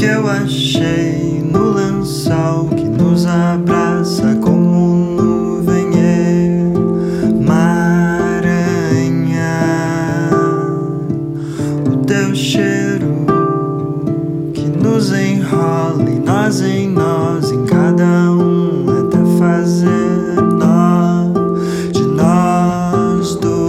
que eu achei no lençol que nos abraça como nuvem emaranha. O teu cheiro que nos enrola e nós em nós, em cada um, até fazer nó de nós dois.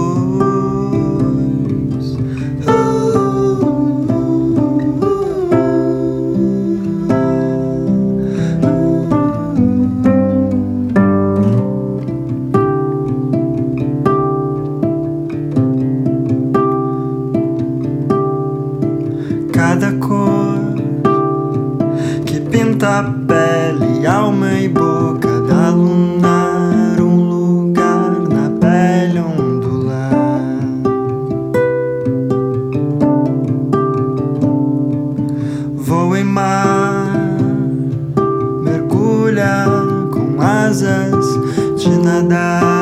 Cada cor que pinta a pele, alma e boca, dá lunar um lugar na pele ondular. Voa em mar, mergulha com asas de nadar.